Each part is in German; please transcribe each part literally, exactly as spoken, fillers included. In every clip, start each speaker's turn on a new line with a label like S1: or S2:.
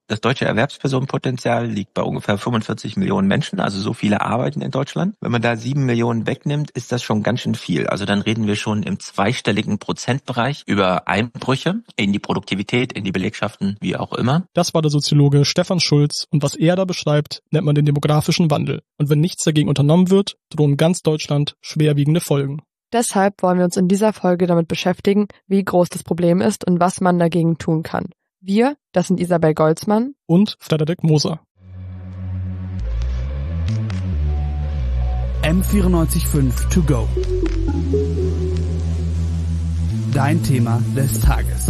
S1: Das deutsche Erwerbspersonenpotenzial liegt bei ungefähr fünfundvierzig Millionen Menschen, also so viele arbeiten in Deutschland. Wenn man da sieben Millionen wegnimmt, ist das schon ganz schön viel. Also dann reden wir schon im zweistelligen Prozentbereich über Einbrüche in die Produktivität, in die Belegschaften, wie auch immer.
S2: Das war der Soziologe Stefan Schulz und was er da beschreibt, nennt man den demografischen Wandel. Und wenn nichts dagegen unternommen wird, drohen ganz Deutschland schwerwiegende Folgen.
S3: Deshalb wollen wir uns in dieser Folge damit beschäftigen, wie groß das Problem ist und was man dagegen tun kann. Wir, das sind Isabel Goltzmann
S2: und Frederik Moser.
S4: M vierundneunzig Komma fünf to go. Dein Thema des Tages.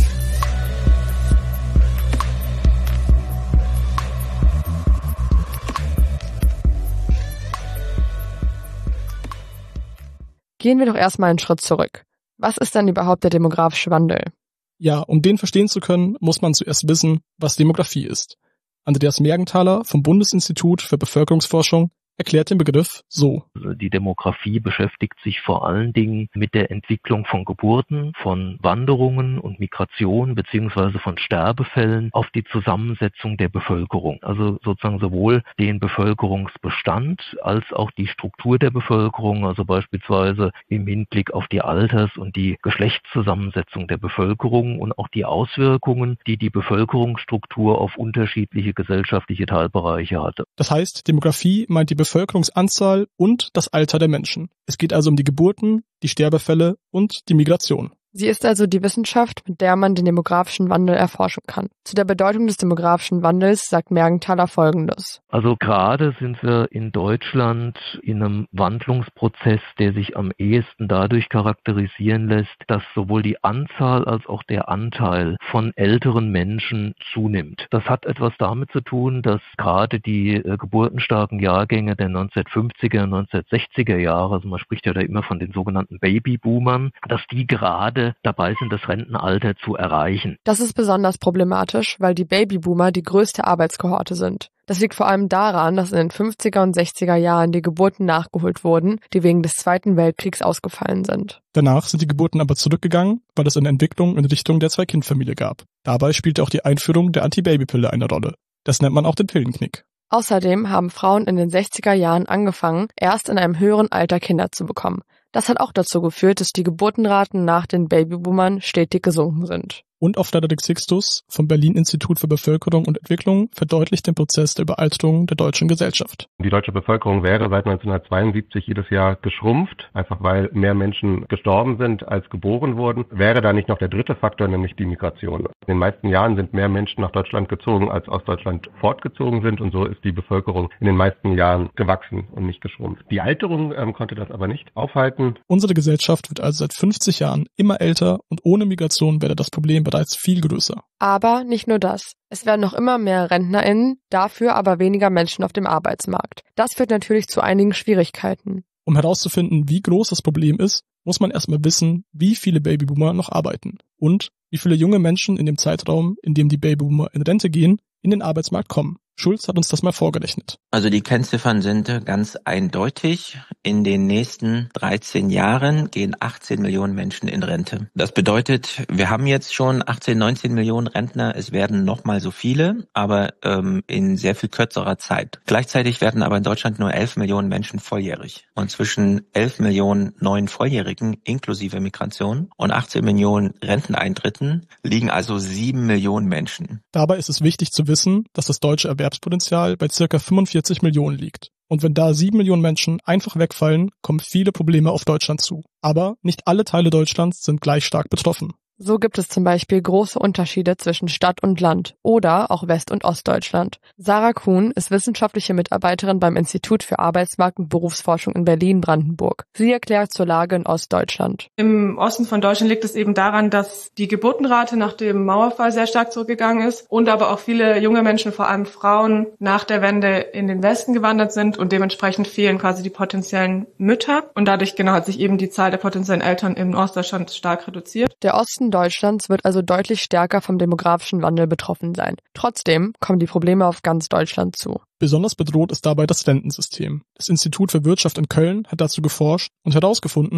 S3: Gehen wir doch erstmal einen Schritt zurück. Was ist denn überhaupt der demografische Wandel?
S2: Ja, um den verstehen zu können, muss man zuerst wissen, was Demografie ist. Andreas Mergenthaler vom Bundesinstitut für Bevölkerungsforschung erklärt den Begriff so.
S5: Die Demografie beschäftigt sich vor allen Dingen mit der Entwicklung von Geburten, von Wanderungen und Migration beziehungsweise von Sterbefällen auf die Zusammensetzung der Bevölkerung. Also sozusagen sowohl den Bevölkerungsbestand als auch die Struktur der Bevölkerung, also beispielsweise im Hinblick auf die Alters- und die Geschlechtszusammensetzung der Bevölkerung und auch die Auswirkungen, die die Bevölkerungsstruktur auf unterschiedliche gesellschaftliche Teilbereiche hatte.
S2: Das heißt, Demografie meint die Bevölkerungsanzahl und das Alter der Menschen. Es geht also um die Geburten, die Sterbefälle und die Migration.
S3: Sie ist also die Wissenschaft, mit der man den demografischen Wandel erforschen kann. Zu der Bedeutung des demografischen Wandels sagt Mergenthaler Folgendes.
S5: Also gerade sind wir in Deutschland in einem Wandlungsprozess, der sich am ehesten dadurch charakterisieren lässt, dass sowohl die Anzahl als auch der Anteil von älteren Menschen zunimmt. Das hat etwas damit zu tun, dass gerade die äh, geburtenstarken Jahrgänge der neunzehnhundertfünfziger, neunzehnhundertsechziger Jahre, also man spricht ja da immer von den sogenannten Babyboomern, dass die gerade dabei sind, das Rentenalter zu erreichen.
S3: Das ist besonders problematisch, weil die Babyboomer die größte Arbeitskohorte sind. Das liegt vor allem daran, dass in den fünfziger und sechziger Jahren die Geburten nachgeholt wurden, die wegen des Zweiten Weltkriegs ausgefallen sind.
S2: Danach sind die Geburten aber zurückgegangen, weil es eine Entwicklung in Richtung der Zwei-Kind-Familie gab. Dabei spielte auch die Einführung der Antibabypille eine Rolle. Das nennt man auch den Pillenknick.
S3: Außerdem haben Frauen in den sechziger Jahren angefangen, erst in einem höheren Alter Kinder zu bekommen. Das hat auch dazu geführt, dass die Geburtenraten nach den Babyboomern stetig gesunken sind.
S2: Und auch Frederik Sixtus vom Berlin-Institut für Bevölkerung und Entwicklung verdeutlicht den Prozess der Überalterung der deutschen Gesellschaft.
S6: Die deutsche Bevölkerung wäre seit neunzehnhundertzweiundsiebzig jedes Jahr geschrumpft, einfach weil mehr Menschen gestorben sind, als geboren wurden. Wäre da nicht noch der dritte Faktor, nämlich die Migration. In den meisten Jahren sind mehr Menschen nach Deutschland gezogen, als aus Deutschland fortgezogen sind, und so ist die Bevölkerung in den meisten Jahren gewachsen und nicht geschrumpft. Die Alterung ähm, konnte das aber nicht aufhalten.
S2: Unsere Gesellschaft wird also seit fünfzig Jahren immer älter und ohne Migration wäre das Problem bereits viel größer.
S3: Aber nicht nur das. Es werden noch immer mehr RentnerInnen, dafür aber weniger Menschen auf dem Arbeitsmarkt. Das führt natürlich zu einigen Schwierigkeiten.
S2: Um herauszufinden, wie groß das Problem ist, muss man erstmal wissen, wie viele Babyboomer noch arbeiten und wie viele junge Menschen in dem Zeitraum, in dem die Babyboomer in Rente gehen, in den Arbeitsmarkt kommen. Schulz hat uns das mal vorgerechnet.
S1: Also die Kennziffern sind ganz eindeutig. In den nächsten dreizehn Jahren gehen achtzehn Millionen Menschen in Rente. Das bedeutet, wir haben jetzt schon achtzehn, neunzehn Millionen Rentner. Es werden nochmal so viele, aber ähm, in sehr viel kürzerer Zeit. Gleichzeitig werden aber in Deutschland nur elf Millionen Menschen volljährig. Und zwischen elf Millionen neuen Volljährigen inklusive Migration und achtzehn Millionen Renteneintritten liegen also sieben Millionen Menschen.
S2: Dabei ist es wichtig zu wissen, dass das deutsche Erwerbspotenzial bei circa fünfundvierzig Millionen liegt. Und wenn da sieben Millionen Menschen einfach wegfallen, kommen viele Probleme auf Deutschland zu. Aber nicht alle Teile Deutschlands sind gleich stark betroffen.
S3: So gibt es zum Beispiel große Unterschiede zwischen Stadt und Land oder auch West- und Ostdeutschland. Sarah Kuhn ist wissenschaftliche Mitarbeiterin beim Institut für Arbeitsmarkt- und Berufsforschung in Berlin-Brandenburg. Sie erklärt zur Lage in Ostdeutschland.
S7: Im Osten von Deutschland liegt es eben daran, dass die Geburtenrate nach dem Mauerfall sehr stark zurückgegangen ist und aber auch viele junge Menschen, vor allem Frauen, nach der Wende in den Westen gewandert sind und dementsprechend fehlen quasi die potenziellen Mütter. Und dadurch genau hat sich eben die Zahl der potenziellen Eltern in Ostdeutschland stark reduziert.
S3: Der Osten Deutschlands wird also deutlich stärker vom demografischen Wandel betroffen sein. Trotzdem kommen die Probleme auf ganz Deutschland zu.
S2: Besonders bedroht ist dabei das Rentensystem. Das Institut für Wirtschaft in Köln hat dazu geforscht und herausgefunden,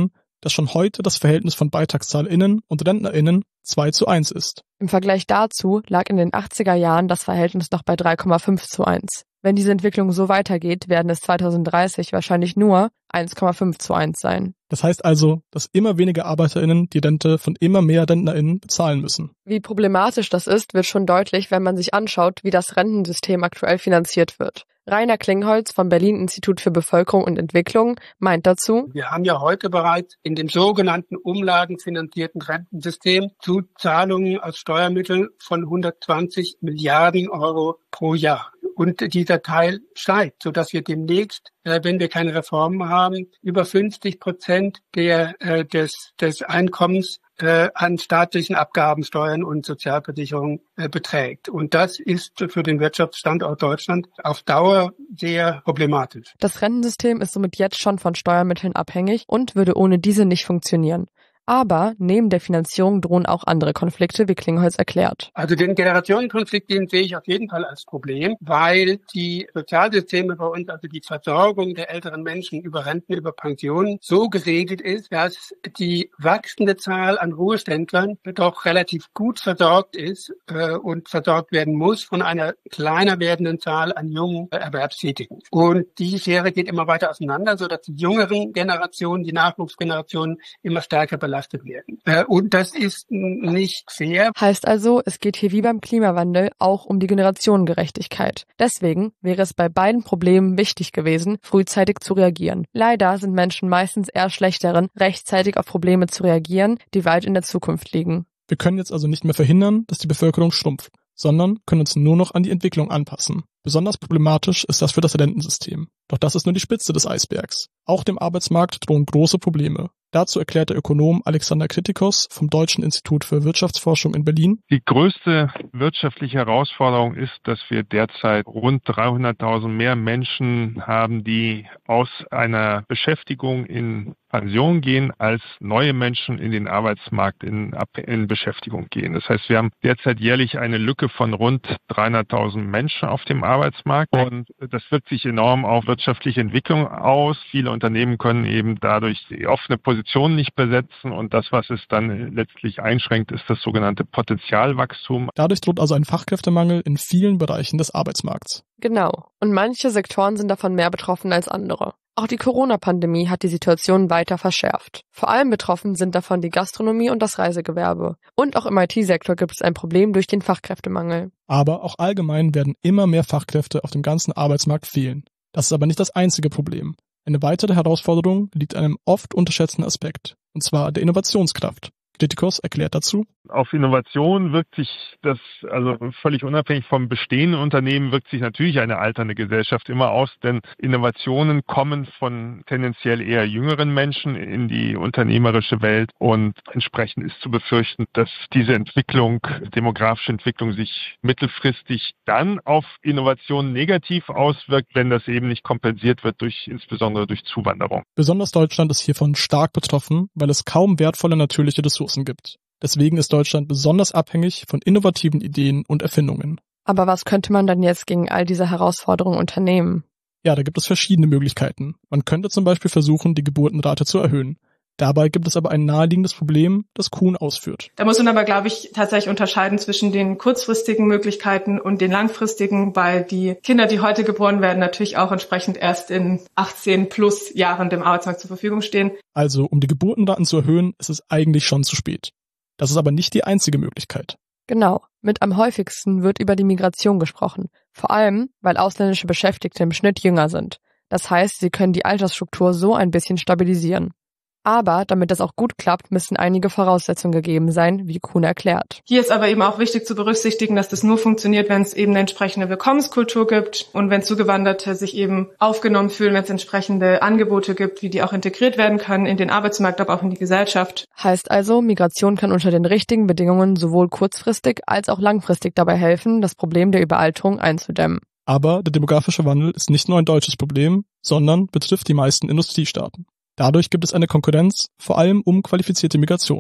S2: dass schon heute das Verhältnis von BeitragszahlInnen und RentnerInnen zwei zu eins ist.
S3: Im Vergleich dazu lag in den achtziger Jahren das Verhältnis noch bei drei Komma fünf zu eins. Wenn diese Entwicklung so weitergeht, werden es zweitausenddreißig wahrscheinlich nur eins Komma fünf zu eins sein.
S2: Das heißt also, dass immer weniger ArbeiterInnen die Rente von immer mehr RentnerInnen bezahlen müssen.
S3: Wie problematisch das ist, wird schon deutlich, wenn man sich anschaut, wie das Rentensystem aktuell finanziert wird. Rainer Klingholz vom Berlin-Institut für Bevölkerung und Entwicklung meint dazu:
S8: Wir haben ja heute bereits in dem sogenannten umlagenfinanzierten Rentensystem Zuzahlungen aus Steuermitteln von hundertzwanzig Milliarden Euro pro Jahr. Und dieser Teil steigt, sodass wir demnächst, äh, wenn wir keine Reformen haben, über fünfzig Prozent der, äh, des, des Einkommens äh, an staatlichen Abgaben, Steuern und Sozialversicherungen äh, beträgt. Und das ist für den Wirtschaftsstandort Deutschland auf Dauer sehr problematisch.
S3: Das Rentensystem ist somit jetzt schon von Steuermitteln abhängig und würde ohne diese nicht funktionieren. Aber neben der Finanzierung drohen auch andere Konflikte, wie Klingholz erklärt.
S8: Also den Generationenkonflikt, den sehe ich auf jeden Fall als Problem, weil die Sozialsysteme bei uns, also die Versorgung der älteren Menschen über Renten, über Pensionen, so geregelt ist, dass die wachsende Zahl an Ruheständlern doch relativ gut versorgt ist äh, und versorgt werden muss von einer kleiner werdenden Zahl an jungen äh, Erwerbstätigen. Und die Schere geht immer weiter auseinander, sodass die jüngeren Generationen, die Nachwuchsgenerationen immer stärker belastet werden. Und das ist nicht fair.
S3: Heißt also, es geht hier wie beim Klimawandel auch um die Generationengerechtigkeit. Deswegen wäre es bei beiden Problemen wichtig gewesen, frühzeitig zu reagieren. Leider sind Menschen meistens eher schlecht darin, rechtzeitig auf Probleme zu reagieren, die weit in der Zukunft liegen.
S2: Wir können jetzt also nicht mehr verhindern, dass die Bevölkerung schrumpft, sondern können uns nur noch an die Entwicklung anpassen. Besonders problematisch ist das für das Rentensystem. Doch das ist nur die Spitze des Eisbergs. Auch dem Arbeitsmarkt drohen große Probleme. Dazu erklärt der Ökonom Alexander Kritikos vom Deutschen Institut für Wirtschaftsforschung in Berlin:
S9: Die größte wirtschaftliche Herausforderung ist, dass wir derzeit rund dreihunderttausend mehr Menschen haben, die aus einer Beschäftigung in Pension gehen, als neue Menschen in den Arbeitsmarkt in, in Beschäftigung gehen. Das heißt, wir haben derzeit jährlich eine Lücke von rund dreihunderttausend Menschen auf dem Arbeitsmarkt und das wirkt sich enorm auf wirtschaftliche Entwicklung aus. Viele Unternehmen können eben dadurch die offene Position nicht besetzen und das, was es dann letztlich einschränkt, ist das sogenannte Potenzialwachstum.
S2: Dadurch droht also ein Fachkräftemangel in vielen Bereichen des Arbeitsmarkts.
S3: Genau. Und manche Sektoren sind davon mehr betroffen als andere. Auch die Corona-Pandemie hat die Situation weiter verschärft. Vor allem betroffen sind davon die Gastronomie und das Reisegewerbe. Und auch im I T-Sektor gibt es ein Problem durch den Fachkräftemangel.
S2: Aber auch allgemein werden immer mehr Fachkräfte auf dem ganzen Arbeitsmarkt fehlen. Das ist aber nicht das einzige Problem. Eine weitere Herausforderung liegt an einem oft unterschätzten Aspekt, und zwar der Innovationskraft. Kritikos erklärt dazu:
S9: Auf Innovation wirkt sich das, also völlig unabhängig vom bestehenden Unternehmen, wirkt sich natürlich eine alternde Gesellschaft immer aus, denn Innovationen kommen von tendenziell eher jüngeren Menschen in die unternehmerische Welt und entsprechend ist zu befürchten, dass diese Entwicklung, demografische Entwicklung sich mittelfristig dann auf Innovationen negativ auswirkt, wenn das eben nicht kompensiert wird durch, insbesondere durch Zuwanderung.
S2: Besonders Deutschland ist hiervon stark betroffen, weil es kaum wertvolle natürliche Ressourcen gibt. Deswegen ist Deutschland besonders abhängig von innovativen Ideen und Erfindungen.
S3: Aber was könnte man dann jetzt gegen all diese Herausforderungen unternehmen?
S2: Ja, da gibt es verschiedene Möglichkeiten. Man könnte zum Beispiel versuchen, die Geburtenrate zu erhöhen. Dabei gibt es aber ein naheliegendes Problem, das Kuhn ausführt.
S7: Da muss man aber, glaube ich, tatsächlich unterscheiden zwischen den kurzfristigen Möglichkeiten und den langfristigen, weil die Kinder, die heute geboren werden, natürlich auch entsprechend erst in achtzehn plus Jahren dem Arbeitsmarkt zur Verfügung stehen.
S2: Also, um die Geburtenraten zu erhöhen, ist es eigentlich schon zu spät. Das ist aber nicht die einzige Möglichkeit.
S3: Genau. Mit am häufigsten wird über die Migration gesprochen. Vor allem, weil ausländische Beschäftigte im Schnitt jünger sind. Das heißt, sie können die Altersstruktur so ein bisschen stabilisieren. Aber damit das auch gut klappt, müssen einige Voraussetzungen gegeben sein, wie Kuhn erklärt.
S7: Hier ist aber eben auch wichtig zu berücksichtigen, dass das nur funktioniert, wenn es eben eine entsprechende Willkommenskultur gibt und wenn Zugewanderte sich eben aufgenommen fühlen, wenn es entsprechende Angebote gibt, wie die auch integriert werden können in den Arbeitsmarkt, aber auch in die Gesellschaft.
S3: Heißt also, Migration kann unter den richtigen Bedingungen sowohl kurzfristig als auch langfristig dabei helfen, das Problem der Überalterung einzudämmen.
S2: Aber der demografische Wandel ist nicht nur ein deutsches Problem, sondern betrifft die meisten Industriestaaten. Dadurch gibt es eine Konkurrenz, vor allem um qualifizierte Migration.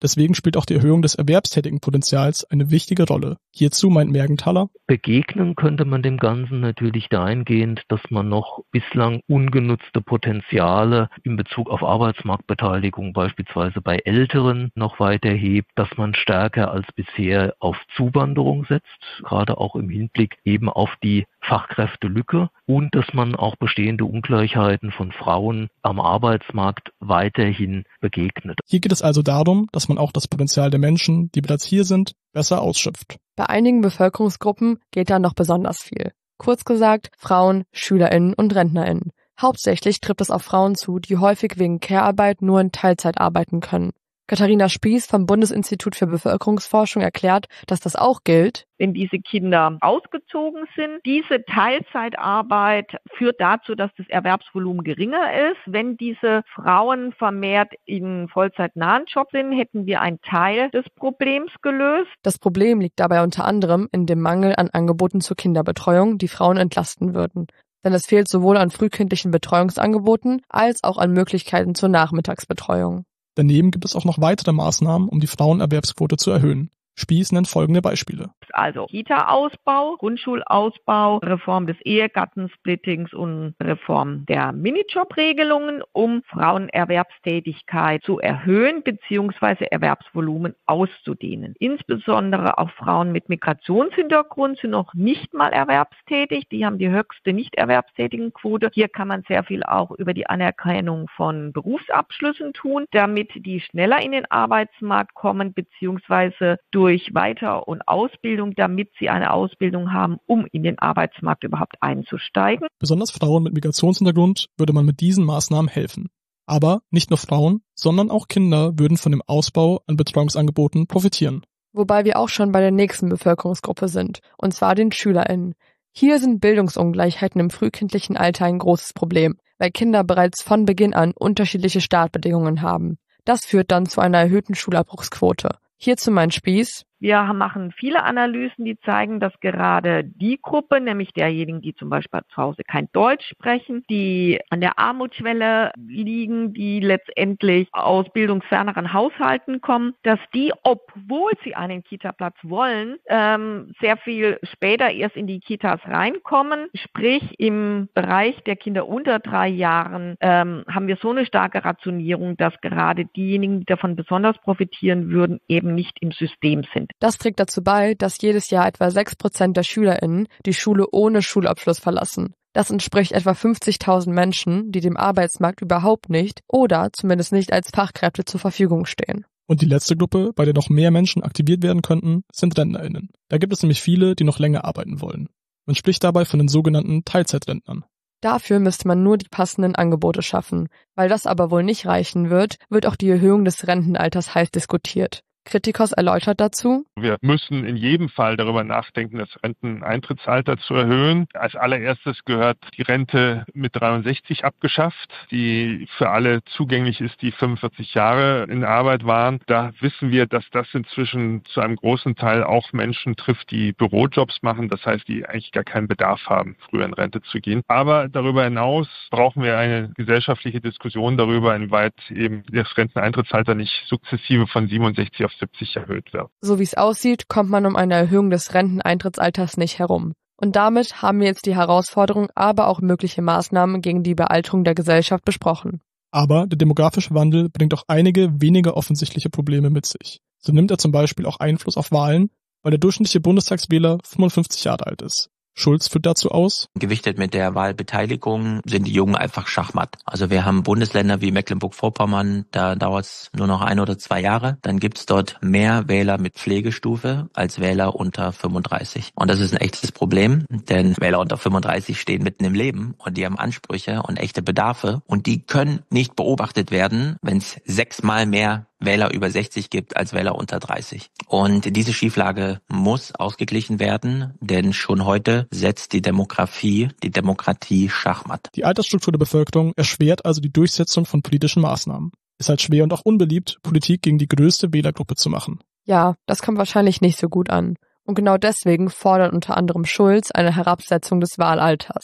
S2: Deswegen spielt auch die Erhöhung des erwerbstätigen Potenzials eine wichtige Rolle. Hierzu meint Mergenthaler:
S5: Begegnen könnte man dem Ganzen natürlich dahingehend, dass man noch bislang ungenutzte Potenziale in Bezug auf Arbeitsmarktbeteiligung beispielsweise bei Älteren noch weiter hebt, dass man stärker als bisher auf Zuwanderung setzt, gerade auch im Hinblick eben auf die Fachkräftelücke, und dass man auch bestehende Ungleichheiten von Frauen am Arbeitsmarkt weiterhin begegnet.
S2: Hier geht es also darum, dass man auch das Potenzial der Menschen, die bereits hier sind, besser ausschöpft.
S3: Bei einigen Bevölkerungsgruppen geht da noch besonders viel. Kurz gesagt, Frauen, SchülerInnen und RentnerInnen. Hauptsächlich trifft es auf Frauen zu, die häufig wegen Care-Arbeit nur in Teilzeit arbeiten können. Katharina Spieß vom Bundesinstitut für Bevölkerungsforschung erklärt, dass das auch gilt,
S10: wenn diese Kinder ausgezogen sind. Diese Teilzeitarbeit führt dazu, dass das Erwerbsvolumen geringer ist. Wenn diese Frauen vermehrt in vollzeitnahen Jobs sind, hätten wir einen Teil des Problems gelöst.
S3: Das Problem liegt dabei unter anderem in dem Mangel an Angeboten zur Kinderbetreuung, die Frauen entlasten würden. Denn es fehlt sowohl an frühkindlichen Betreuungsangeboten als auch an Möglichkeiten zur Nachmittagsbetreuung.
S2: Daneben gibt es auch noch weitere Maßnahmen, um die Frauenerwerbsquote zu erhöhen. Spieß nennt folgende Beispiele.
S10: Also Kita-Ausbau, Grundschulausbau, Reform des Ehegattensplittings und Reform der Minijob-Regelungen, um Frauenerwerbstätigkeit zu erhöhen bzw. Erwerbsvolumen auszudehnen. Insbesondere auch Frauen mit Migrationshintergrund sind noch nicht mal erwerbstätig. Die haben die höchste Nicht-Erwerbstätigenquote. Hier kann man sehr viel auch über die Anerkennung von Berufsabschlüssen tun, damit die schneller in den Arbeitsmarkt kommen bzw. durch durch Weiter- und Ausbildung, damit sie eine Ausbildung haben, um in den Arbeitsmarkt überhaupt einzusteigen.
S2: Besonders Frauen mit Migrationshintergrund würde man mit diesen Maßnahmen helfen. Aber nicht nur Frauen, sondern auch Kinder würden von dem Ausbau an Betreuungsangeboten profitieren.
S3: Wobei wir auch schon bei der nächsten Bevölkerungsgruppe sind, und zwar den SchülerInnen. Hier sind Bildungsungleichheiten im frühkindlichen Alter ein großes Problem, weil Kinder bereits von Beginn an unterschiedliche Startbedingungen haben. Das führt dann zu einer erhöhten Schulabbruchsquote. Hierzu mein Spieß.
S10: Wir machen viele Analysen, die zeigen, dass gerade die Gruppe, nämlich derjenigen, die zum Beispiel zu Hause kein Deutsch sprechen, die an der Armutsschwelle liegen, die letztendlich aus bildungsferneren Haushalten kommen, dass die, obwohl sie einen Kita-Platz wollen, ähm, sehr viel später erst in die Kitas reinkommen. Sprich, im Bereich der Kinder unter drei Jahren ähm, haben wir so eine starke Rationierung, dass gerade diejenigen, die davon besonders profitieren würden, eben nicht im System sind.
S3: Das trägt dazu bei, dass jedes Jahr etwa sechs Prozent der SchülerInnen die Schule ohne Schulabschluss verlassen. Das entspricht etwa fünfzigtausend Menschen, die dem Arbeitsmarkt überhaupt nicht oder zumindest nicht als Fachkräfte zur Verfügung stehen.
S2: Und die letzte Gruppe, bei der noch mehr Menschen aktiviert werden könnten, sind RentnerInnen. Da gibt es nämlich viele, die noch länger arbeiten wollen. Man spricht dabei von den sogenannten Teilzeitrentnern.
S3: Dafür müsste man nur die passenden Angebote schaffen. Weil das aber wohl nicht reichen wird, wird auch die Erhöhung des Rentenalters heiß diskutiert. Kritikos erläutert dazu:
S9: Wir müssen in jedem Fall darüber nachdenken, das Renteneintrittsalter zu erhöhen. Als allererstes gehört die Rente mit dreiundsechzig abgeschafft, die für alle zugänglich ist, die fünfundvierzig Jahre in Arbeit waren. Da wissen wir, dass das inzwischen zu einem großen Teil auch Menschen trifft, die Bürojobs machen. Das heißt, die eigentlich gar keinen Bedarf haben, früher in Rente zu gehen. Aber darüber hinaus brauchen wir eine gesellschaftliche Diskussion darüber, inwieweit eben das Renteneintrittsalter nicht sukzessive von siebenundsechzig auf siebzig erhöht wird.
S3: So wie es aussieht, kommt man um eine Erhöhung des Renteneintrittsalters nicht herum. Und damit haben wir jetzt die Herausforderung, aber auch mögliche Maßnahmen gegen die Überalterung der Gesellschaft besprochen.
S2: Aber der demografische Wandel bringt auch einige weniger offensichtliche Probleme mit sich. So nimmt er zum Beispiel auch Einfluss auf Wahlen, weil der durchschnittliche Bundestagswähler fünfundfünfzig Jahre alt ist. Schulz führt dazu aus:
S1: Gewichtet mit der Wahlbeteiligung sind die Jungen einfach schachmatt. Also wir haben Bundesländer wie Mecklenburg-Vorpommern, da dauert es nur noch ein oder zwei Jahre. Dann gibt es dort mehr Wähler mit Pflegestufe als Wähler unter fünfunddreißig. Und das ist ein echtes Problem, denn Wähler unter fünfunddreißig stehen mitten im Leben und die haben Ansprüche und echte Bedarfe. Und die können nicht beobachtet werden, wenn es sechsmal mehr Wähler über sechzig gibt als Wähler unter dreißig. Und diese Schieflage muss ausgeglichen werden, denn schon heute setzt die Demografie, die Demokratie schachmatt.
S2: Die Altersstruktur der Bevölkerung erschwert also die Durchsetzung von politischen Maßnahmen. Ist halt schwer und auch unbeliebt, Politik gegen die größte Wählergruppe zu machen.
S3: Ja, das kommt wahrscheinlich nicht so gut an. Und genau deswegen fordert unter anderem Schulz eine Herabsetzung des Wahlalters.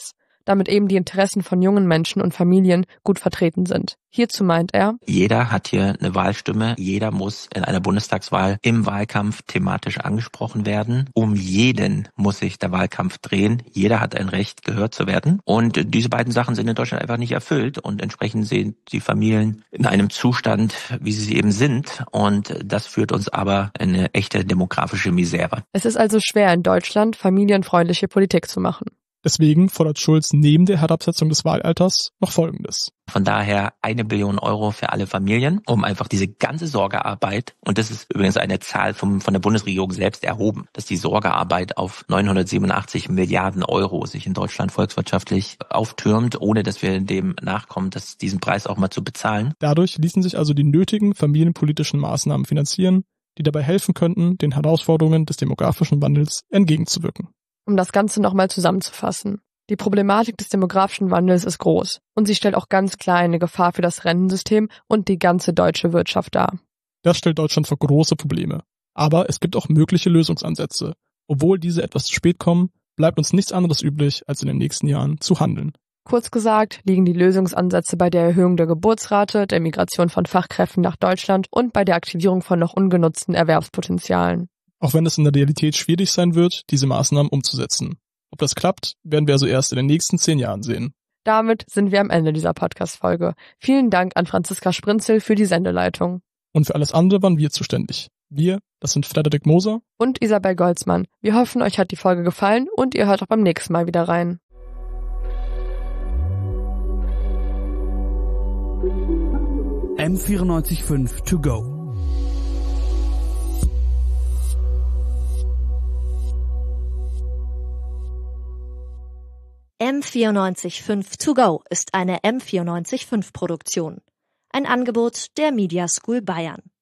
S3: damit eben die Interessen von jungen Menschen und Familien gut vertreten sind. Hierzu meint er:
S1: Jeder hat hier eine Wahlstimme. Jeder muss in einer Bundestagswahl im Wahlkampf thematisch angesprochen werden. Um jeden muss sich der Wahlkampf drehen. Jeder hat ein Recht, gehört zu werden. Und diese beiden Sachen sind in Deutschland einfach nicht erfüllt. Und entsprechend sind die Familien in einem Zustand, wie sie eben sind. Und das führt uns aber in eine echte demografische Misere.
S3: Es ist also schwer, in Deutschland familienfreundliche Politik zu machen.
S2: Deswegen fordert Schulz neben der Herabsetzung des Wahlalters noch Folgendes.
S1: Von daher eine Billion Euro für alle Familien, um einfach diese ganze Sorgearbeit, und das ist übrigens eine Zahl vom, von der Bundesregierung selbst erhoben, dass die Sorgearbeit auf neunhundertsiebenundachtzig Milliarden Euro sich in Deutschland volkswirtschaftlich auftürmt, ohne dass wir dem nachkommen, das, diesen Preis auch mal zu bezahlen.
S2: Dadurch ließen sich also die nötigen familienpolitischen Maßnahmen finanzieren, die dabei helfen könnten, den Herausforderungen des demografischen Wandels entgegenzuwirken.
S3: Um das Ganze nochmal zusammenzufassen. Die Problematik des demografischen Wandels ist groß und sie stellt auch ganz klar eine Gefahr für das Rentensystem und die ganze deutsche Wirtschaft dar.
S2: Das stellt Deutschland vor große Probleme. Aber es gibt auch mögliche Lösungsansätze. Obwohl diese etwas zu spät kommen, bleibt uns nichts anderes übrig, als in den nächsten Jahren zu handeln.
S3: Kurz gesagt liegen die Lösungsansätze bei der Erhöhung der Geburtsrate, der Migration von Fachkräften nach Deutschland und bei der Aktivierung von noch ungenutzten Erwerbspotenzialen.
S2: Auch wenn es in der Realität schwierig sein wird, diese Maßnahmen umzusetzen. Ob das klappt, werden wir also erst in den nächsten zehn Jahren sehen.
S3: Damit sind wir am Ende dieser Podcast-Folge. Vielen Dank an Franziska Sprinzel für die Sendeleitung.
S2: Und für alles andere waren wir zuständig. Wir, das sind Frederik Moser
S3: und Isabel Golzmann. Wir hoffen, euch hat die Folge gefallen und ihr hört auch beim nächsten Mal wieder rein.
S4: M vierundneunzig Komma fünf to go.
S11: M vierundneunzig Komma fünf to go ist eine M vierundneunzig Komma fünf Produktion. Ein Angebot der Media School Bayern.